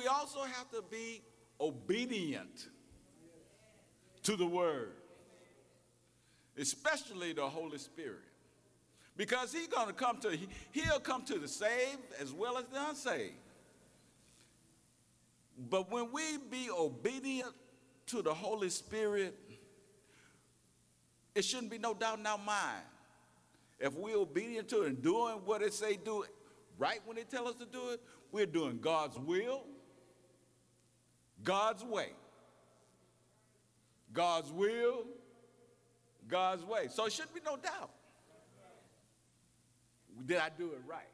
we also have to be obedient to the word, especially the Holy Spirit. Because he'll come to the saved as well as the unsaved. But when we be obedient to the Holy Spirit, it shouldn't be no doubt in our mind. If we're obedient to it and doing what it say do, right when they tell us to do it, we're doing God's will, God's way. God's will, God's way. So it shouldn't be no doubt. Did I do it right?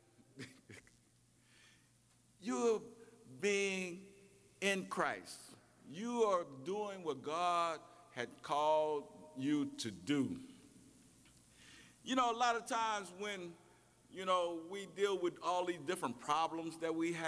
You're being in Christ. You are doing what God had called you to do. You know, a lot of times when, we deal with all these different problems that we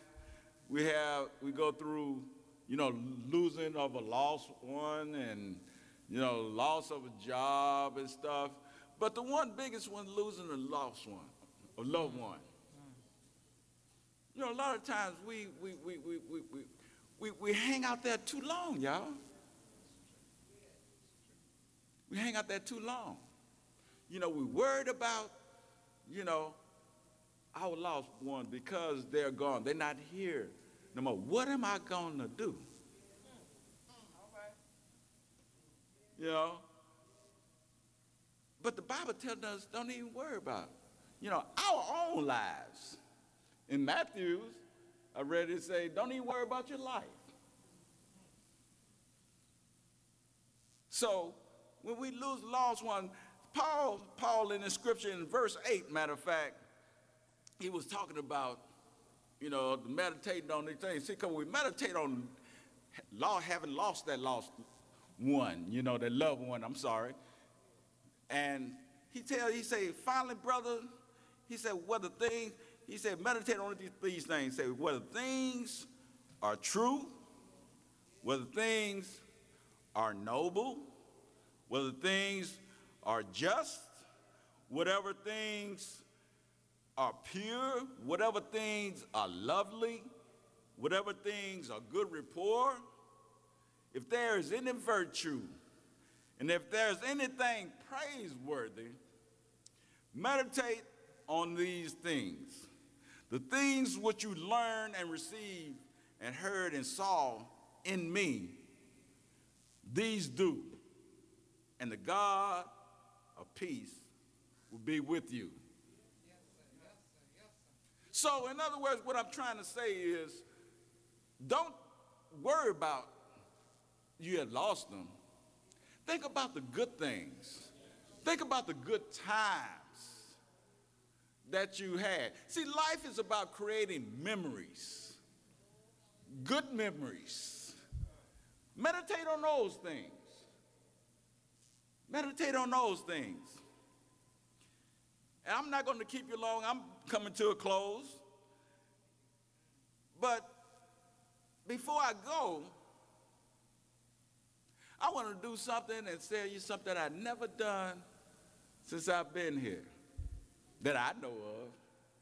go through, losing of a lost one and, loss of a job and stuff. But the biggest one, losing a lost one, a loved one. A lot of times we hang out there too long, y'all. We hang out there too long. We're worried about, our lost one because they're gone. They're not here no more. What am I going to do? But the Bible tells us don't even worry about, our own lives. In Matthew, I read it say, don't even worry about your life. So when we lose the lost one, Paul in the scripture in verse 8, matter of fact, he was talking about, meditating on these things. See, because we meditate on having lost that lost one, that loved one, I'm sorry. And he say, finally, brother, he said, meditate on these things. Say, whether things are true, whether things are noble, whether things are just, whatever things are pure, whatever things are lovely, whatever things are good rapport, if there is any virtue, and if there's anything praiseworthy, meditate on these things. The things which you learned and received and heard and saw in me, these do, and the God of peace will be with you. Yes, sir. Yes, sir. Yes, sir. So, in other words, what I'm trying to say is, don't worry about you had lost them. Think about the good things. Think about the good times that you had. See, life is about creating memories, good memories. Meditate on those things. Meditate on those things. And I'm not going to keep you long. I'm coming to a close. But before I go, I want to do something and tell you something I've never done since I've been here that I know of.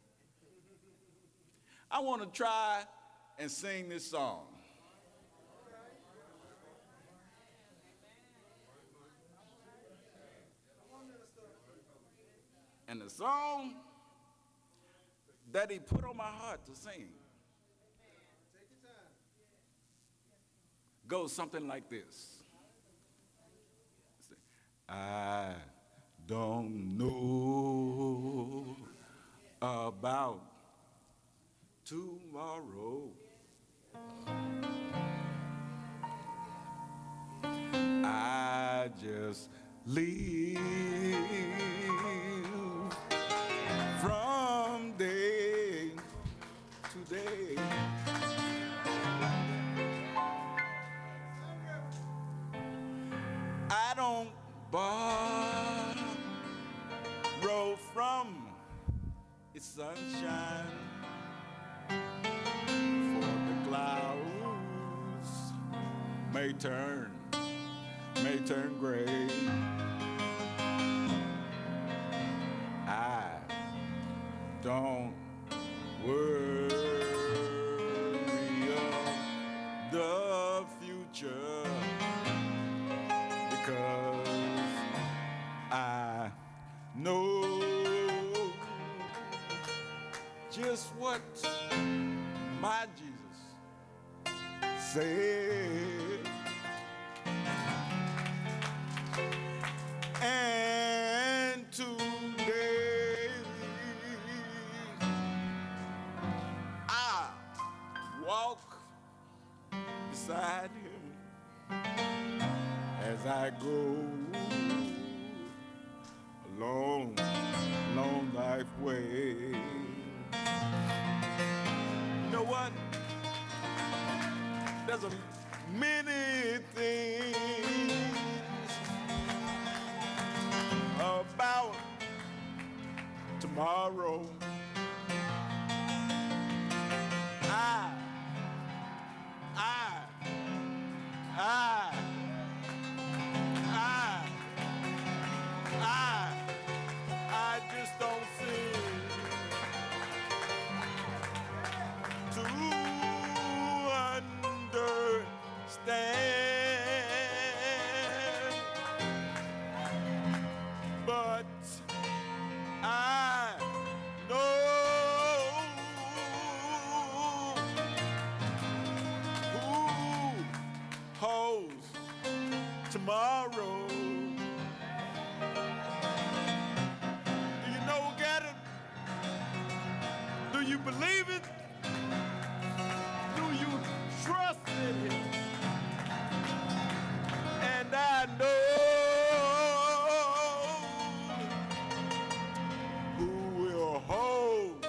I want to try and sing this song. And the song that he put on my heart to sing goes something like this. I don't know about tomorrow. I just live from day to day. I don't borrow from its sunshine, for the clouds may turn gray. I don't worry just what my Jesus said. And today I walk beside him as I go along life's way. You know what? There's a many things about tomorrow. I just don't seem to understand, but I know who holds tomorrow. Do you know, get it? Do you believe it? Do you trust in him? And I know who will hold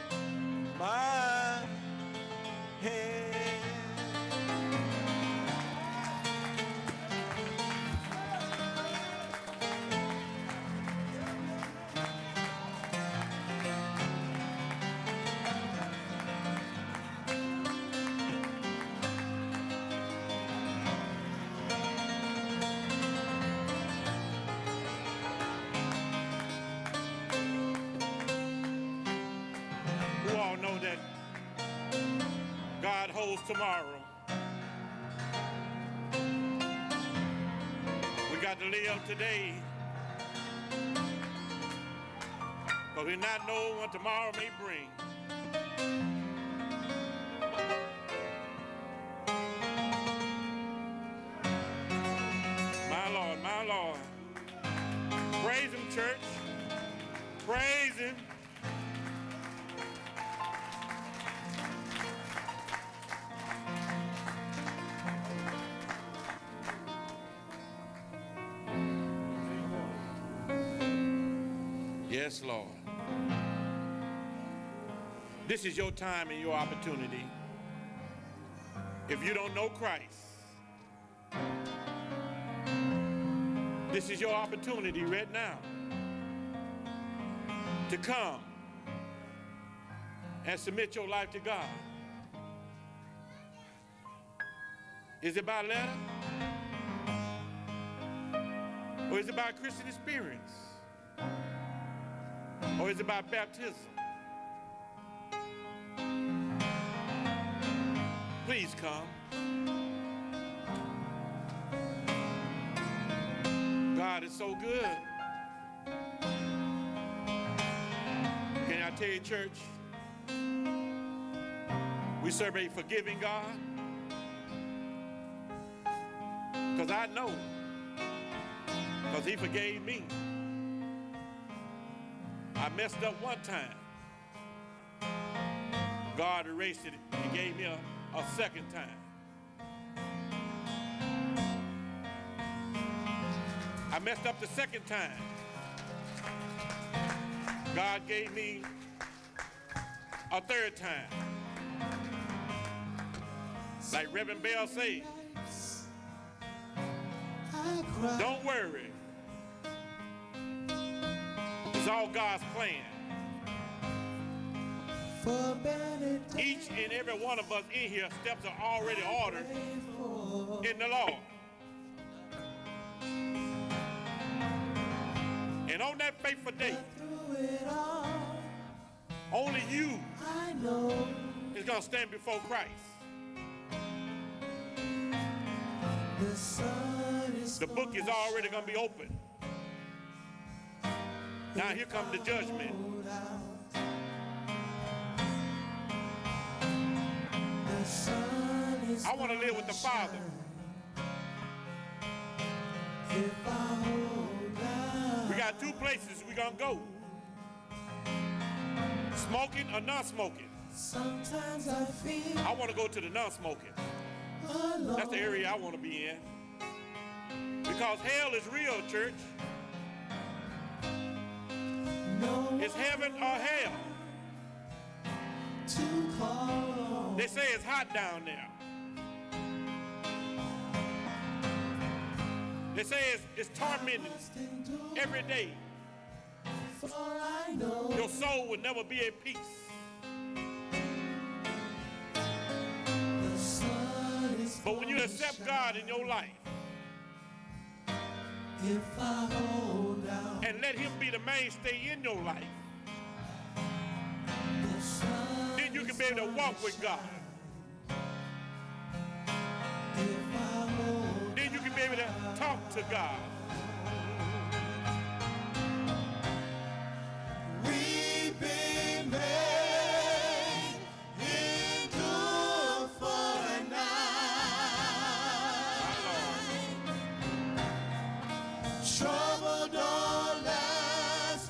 my hand. Who all know that God holds tomorrow? We got to live today, because we not know what tomorrow may bring. My Lord. Praise him, church. Praise him. Yes, Lord. This is your time and your opportunity. If you don't know Christ, this is your opportunity right now to come and submit your life to God. Is it by letter? Or is it by Christian experience? Or is it by baptism? Please come. God is so good. Can I tell you, church, we serve a forgiving God? Because I know, because he forgave me. I messed up one time. God erased it and gave me a second time. I messed up the second time. God gave me a third time. Like Reverend Bell said, don't worry. It's all God's plan. Each and every one of us in here, steps are already ordered in the Lord. And on that fateful day, only you is going to stand before Christ. The book is already going to be open. Now here comes the judgment. I want to live with the Father. We got two places we're going to go. Smoking or non-smoking. Sometimes I feel I want to go to the non-smoking. That's the area I want to be in. Because hell is real, church. It's heaven or hell. They say it's hot down there. They say it's tormenting every day. Your soul will never be at peace. But when you accept God in your life and let him be the mainstay in your life, then you can be able to walk with God. Then you can be able to talk to God. we've been made endure for a night. Trouble don't last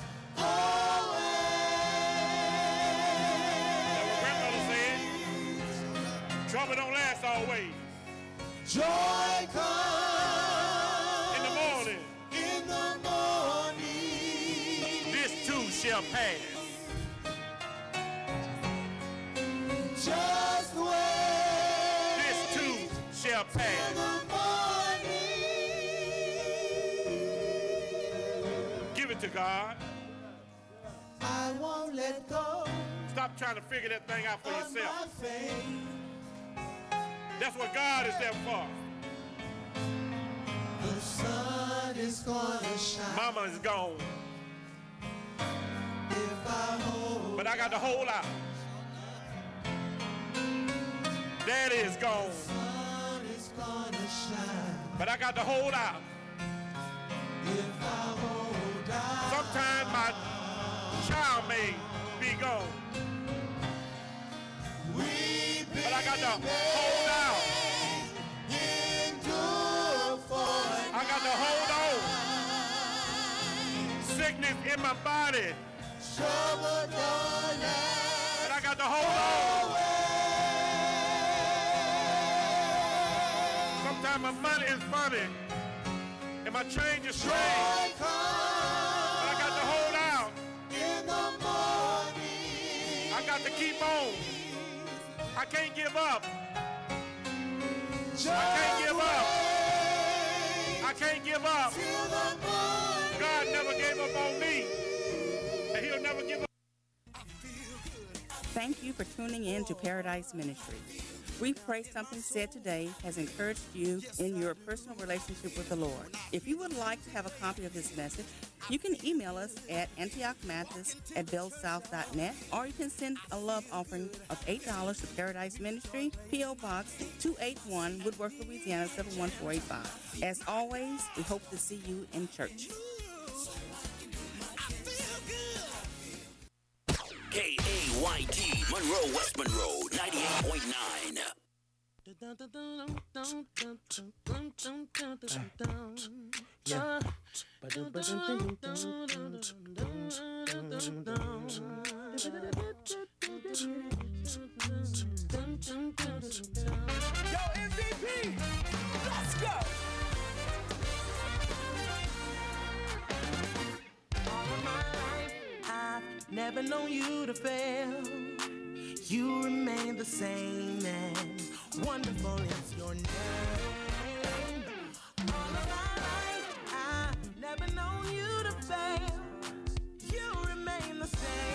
always. Grandmother said, trouble don't last always. Joy comes In the morning, in the morning. this too shall pass. Just wait This too shall in pass. the morning. Give it to God. I won't let go Stop trying to figure that thing out for of yourself. my faith. That's what God is there for. The sun is gonna shine Mama is gone, if I hold. but I got to hold out. Daddy is gone, Sun is gonna shine but I got to hold out. if I hold out. Sometimes my child may be gone, We've been but I got to hold out. endure for I got to hold on. Sickness in my body, trouble don't last but I got to hold on. Sometimes my money is funny, and my change is strange, Joy but I comes got to hold out. in the morning. I got to keep on. I can't give up. Just I can't give up. wait I can't give up. till the morning. God never gave up on me, and he'll never give up. Thank you for tuning in to Paradise Ministry. We pray something said today has encouraged you in your personal relationship with the Lord. If you would like to have a copy of this message, you can email us at antiochmathis@bellsouth.net, or you can send a love offering of $8 to Paradise Ministry, P.O. Box 281, Woodworth, Louisiana 71485. As always, we hope to see you in church. KAYT, Monroe, West Monroe, 98.9. Yo, MVP, let's go. All of my life, I've never known you to fail. You remain the same, and wonderful is your name. All of my life, I've never known you to fail. You remain the same.